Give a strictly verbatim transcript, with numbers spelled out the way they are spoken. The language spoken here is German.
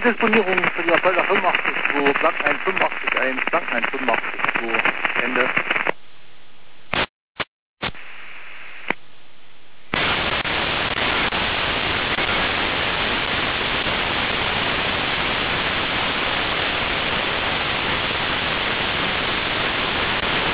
Disponierung für die Apollo fünfundachtzig zwei, Blank eins fünfundachtzig eins, Blank eins fünfundachtzig zwei, Ende.